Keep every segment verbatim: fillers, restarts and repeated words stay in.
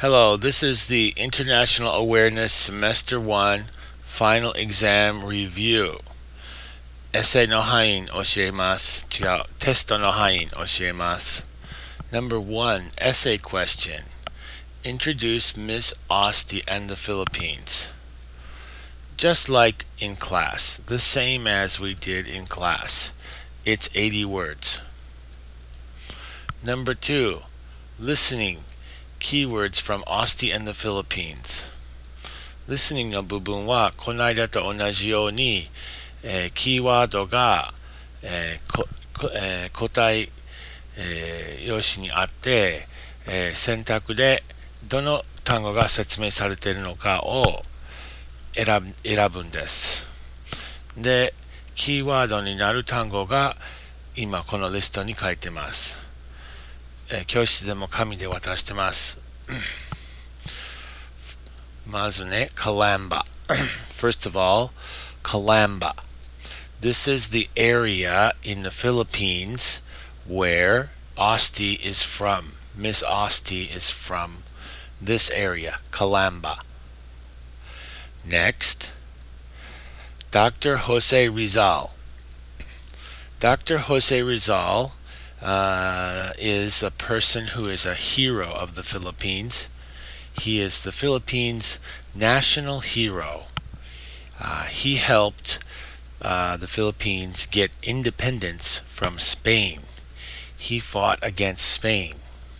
Hello, this is the International Awareness Semester one Final Exam Review. エッセイの範囲教えます。違う。テストの範囲教えます。Number one, essay question. Introduce Miss Osti and the Philippines. Just like in class, the same as we did in class. It's eighty words. Number two, listening. Keywords from Osti and the Philippines. Listening の部分はこの間と同じように、えー、キーワードが、えーここえー、答ええー用紙にあって、えー選択でどの単語が説明されているのかを選ぶ選ぶんです。で、キーワードになる単語が今このリストに書いてます。えー教室でも紙で渡してます。まずね、Calamba. First of all, Calamba. This is the area in the Philippines where Osti is from. Miss Osti is from this area, Calamba. Next, Doctor Jose Rizal. Doctor Jose Rizal uh, is a person who is a hero of the Philippines. He is the Philippines' national hero. Uh, he helped uh, the Philippines get independence from Spain. He fought against Spain.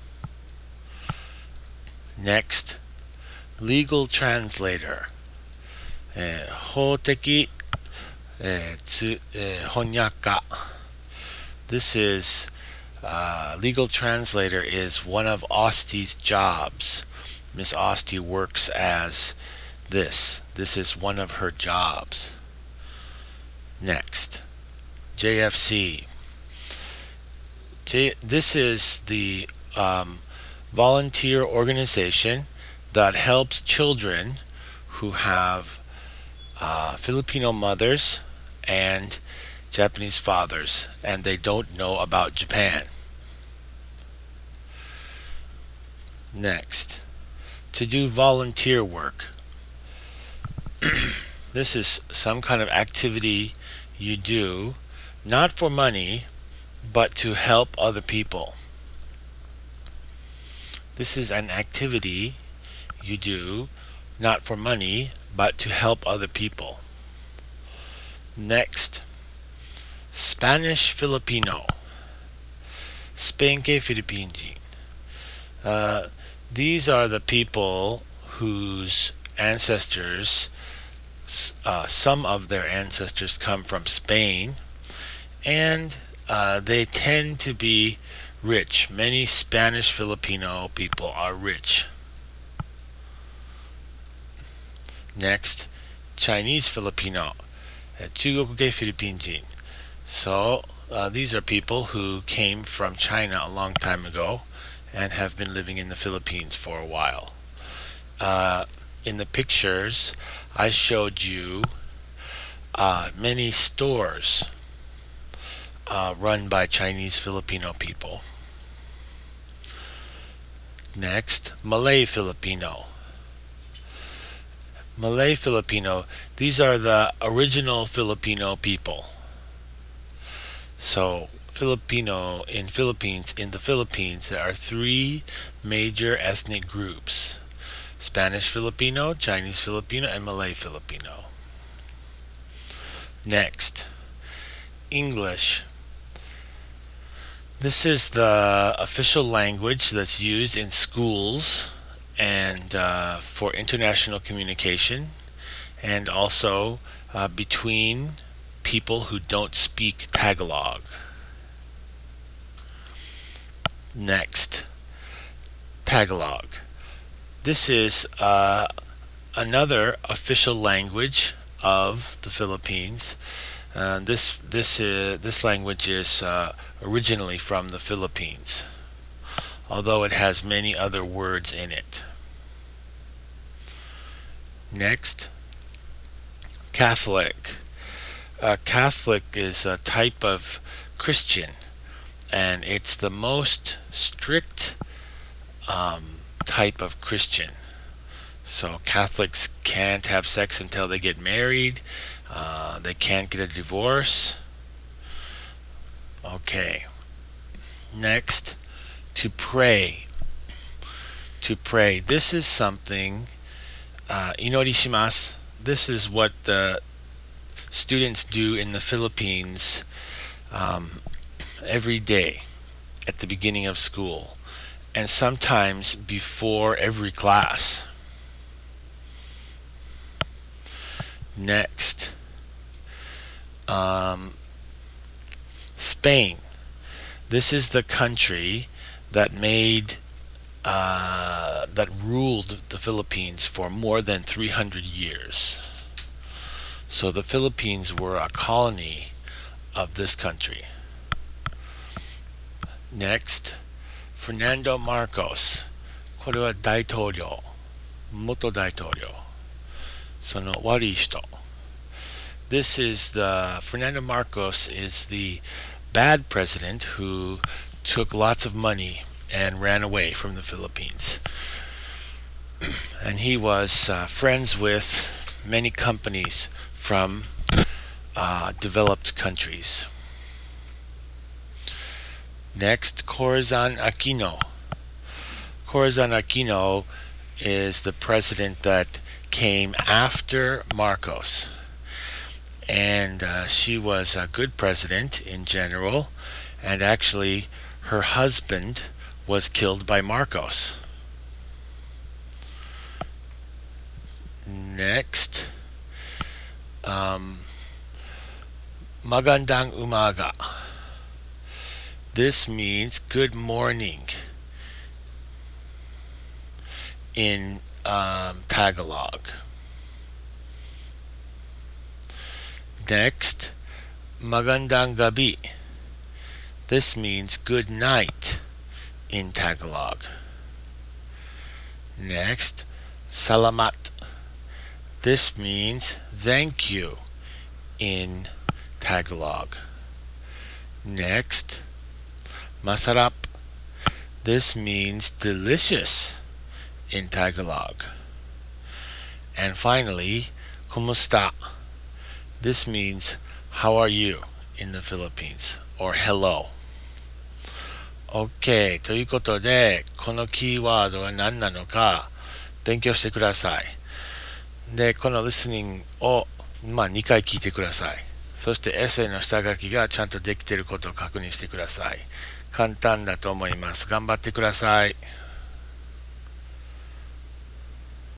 Next, legal translator. えー法的、えーつえー翻訳家 This is uh, legal translator is one of Osti's jobs. Miss Osti works as this. This is one of her jobs. Next, J F C. J- this is the um, volunteer organization that helps children who have uh, Filipino mothers and Japanese fathers, and they don't know about Japan. Next, to do volunteer work. This is some kind of activity you do, not for money, but to help other people. This is an activity you do, not for money, but to help other people. Next, Spanish Filipino. Spanke Filipinji. Uh, these are the people whose ancestors, uh, some of their ancestors come from Spain, and uh, they tend to be rich. Many Spanish Filipino people are rich. Next, Chinese Filipino. 中国系フィリピン人. So, uh, these are people who came from China a long time ago and have been living in the Philippines for a while. Uh, in the pictures, I showed you uh, many stores uh, run by Chinese Filipino people. Next, Malay Filipino. Malay Filipino, these are the original Filipino people. So, Filipino in Philippines, in the Philippines, there are three major ethnic groups: Spanish Filipino, Chinese Filipino, and Malay Filipino. Next, English. This is the official language that's used in schools and uh, for international communication, and also uh, between people who don't speak Tagalog. Next, Tagalog. This is uh, another official language of the Philippines. Uh, this this uh, this language is uh, originally from the Philippines, although it has many other words in it. Next, Catholic. A Catholic is a type of Christian, and it's the most strict um, type of Christian. So Catholics can't have sex until they get married. Uh, they can't get a divorce. Okay. Next, to pray. To pray. This is something, uh, inori shimasu. This is what the students do in the Philippines um, every day at the beginning of school, and sometimes before every class. Next, um, Spain. This is the country that made uh, that ruled the Philippines for more than three hundred years. So the Philippines were a colony of this country. Next, Fernando Marcos. これは大統領、元大統領。その悪い人。This is the Fernando Marcos is the bad president who took lots of money and ran away from the Philippines. And he was uh, friends with many companies from uh, developed countries. Next, Corazon Aquino. Corazon Aquino is the president that came after Marcos. And uh, she was a good president in general, and actually her husband was killed by Marcos. Next, um, Magandang umaga. This means good morning in um, Tagalog. Next, Magandang gabi. This means good night in Tagalog. Next, Salamat. This means thank you in Tagalog. Next, Masarap. This means delicious in Tagalog. And finally, Kumusta. This means how are you in the Philippines, or hello. OK ということで、このキーワードは何なのか勉強してください。で、この listening を、まあ、にかい聞いてください。そしてエッセイの下書きがちゃんとできていることを確認してください。簡単だと思います。頑張ってください。